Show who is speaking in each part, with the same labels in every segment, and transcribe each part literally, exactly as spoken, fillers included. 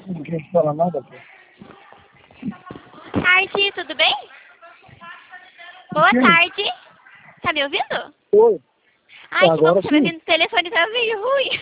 Speaker 1: Ninguém fala nada, pô.
Speaker 2: Tarde, tudo bem? Boa
Speaker 1: Sim.
Speaker 2: tarde. Tá me ouvindo?
Speaker 1: Oi.
Speaker 2: Ai, que bom
Speaker 1: Agora
Speaker 2: que você me
Speaker 1: sim.
Speaker 2: ouvindo. O telefone tá meio ruim.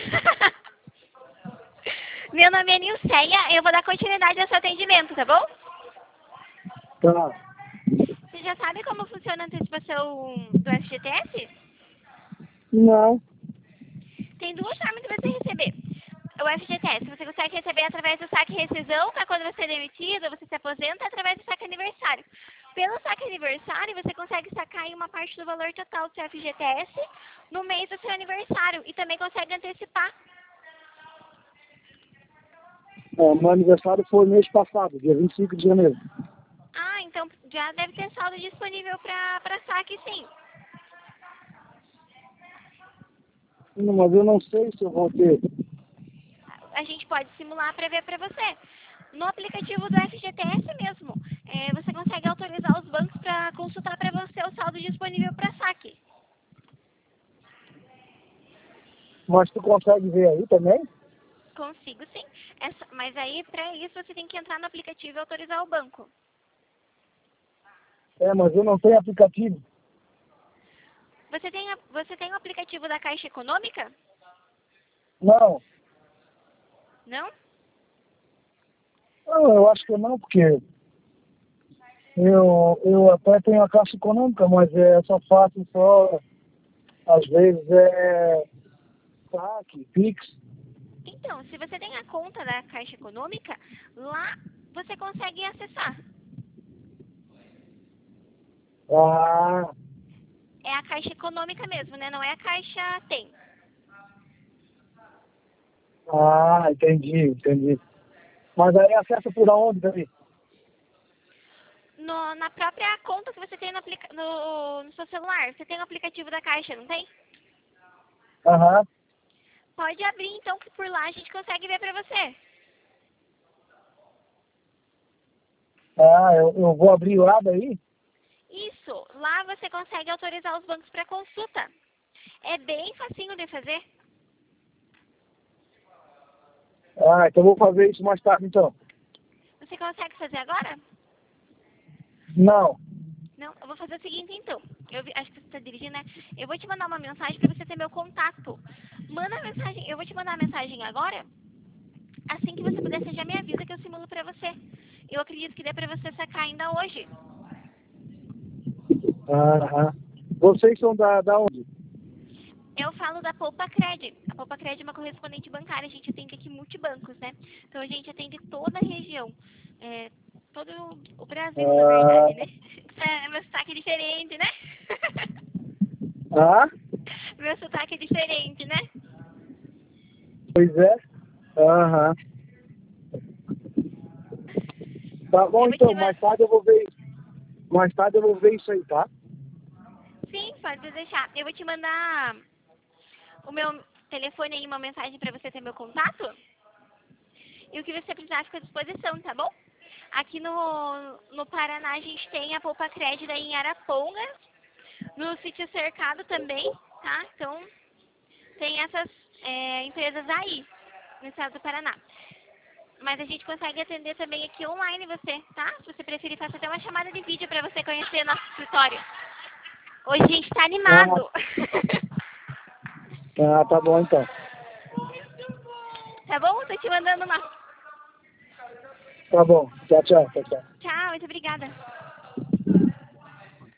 Speaker 2: Meu nome é Nilceia. Eu vou dar continuidade ao seu atendimento, tá bom?
Speaker 1: Tá.
Speaker 2: Você já sabe como funciona a antecipação do F G T S?
Speaker 1: Não.
Speaker 2: Tem duas formas de você receber o F G T S. Você consegue receber através do saque rescisão, que é quando você é demitido, você se aposenta, através do saque aniversário. Pelo saque aniversário, você consegue sacar em uma parte do valor total do seu F G T S no mês do seu aniversário e também consegue antecipar.
Speaker 1: É, meu aniversário foi mês passado, dia vinte e cinco de janeiro.
Speaker 2: Ah, então já deve ter saldo disponível para saque, sim.
Speaker 1: Não, mas eu não sei se eu vou ter.
Speaker 2: A gente pode simular para ver para você. No aplicativo do F G T S mesmo, é, você consegue autorizar os bancos para consultar para você o saldo disponível para saque.
Speaker 1: Mas tu consegue ver aí também?
Speaker 2: Consigo, sim. É só- mas aí, para isso, você tem que entrar no aplicativo e autorizar o banco.
Speaker 1: É, mas eu não tenho aplicativo.
Speaker 2: Você tem, a- você tem o aplicativo da Caixa Econômica?
Speaker 1: Não.
Speaker 2: Não?
Speaker 1: Não, eu acho que não, porque eu, eu até tenho a Caixa Econômica, mas é só fácil, só às vezes é saque, Pix.
Speaker 2: Então, se você tem a conta da Caixa Econômica, lá você consegue acessar.
Speaker 1: Ah,
Speaker 2: É a Caixa Econômica mesmo, né? Não é a Caixa Tem.
Speaker 1: ah, entendi, entendi. Mas aí acessa por onde, Davi?
Speaker 2: No, na própria conta que você tem no, aplica no, no seu celular. Você tem o aplicativo da Caixa, não tem?
Speaker 1: Aham.
Speaker 2: Pode abrir, então, que por lá a gente consegue ver pra você.
Speaker 1: Ah, eu, eu vou abrir lá daí?
Speaker 2: Isso, lá você consegue autorizar os bancos para consulta. É bem facinho de fazer.
Speaker 1: Ah, então eu vou fazer isso mais tarde, então.
Speaker 2: Você consegue fazer agora?
Speaker 1: Não.
Speaker 2: Não, eu vou fazer o seguinte então. Eu vi- acho que você está dirigindo, né? Eu vou te mandar uma mensagem para você ter meu contato. Manda a mensagem, eu vou te mandar a mensagem agora. Assim que você puder, você já me avisa que eu simulo para você. Eu acredito que dê para você sacar ainda hoje.
Speaker 1: Aham. Vocês são da, da onde?
Speaker 2: Eu falo da Poupa Cred. A Poupa Cred é uma correspondente bancária. A gente atende aqui multibancos, né? Então a gente atende toda a região. É, todo o Brasil, na
Speaker 1: Ah,
Speaker 2: verdade, né? É, meu sotaque é diferente, né?
Speaker 1: ah,
Speaker 2: Meu sotaque é diferente, né?
Speaker 1: pois é. Aham. Tá bom,
Speaker 2: Eu vou te
Speaker 1: então.
Speaker 2: mandar.
Speaker 1: Mais tarde eu vou ver isso. Mais tarde eu vou ver isso aí, tá?
Speaker 2: Sim, pode deixar. Eu vou te mandar o meu telefone aí, uma mensagem para você ter meu contato. E o que você precisar fica à disposição, tá bom? Aqui no, no Paraná a gente tem a Poupa Crédito aí em Arapongas, no Sítio Cercado também, tá? Então tem essas é, empresas aí, no estado do Paraná. Mas a gente consegue atender também aqui online você, tá? Se você preferir, faço até uma chamada de vídeo para você conhecer nosso escritório. Hoje a gente tá
Speaker 1: Ah,
Speaker 2: animado.
Speaker 1: ah, tá bom, então.
Speaker 2: Tá bom? Tô te mandando uma.
Speaker 1: Tá bom. Tchau, tchau, tchau, tchau.
Speaker 2: Tchau, muito obrigada.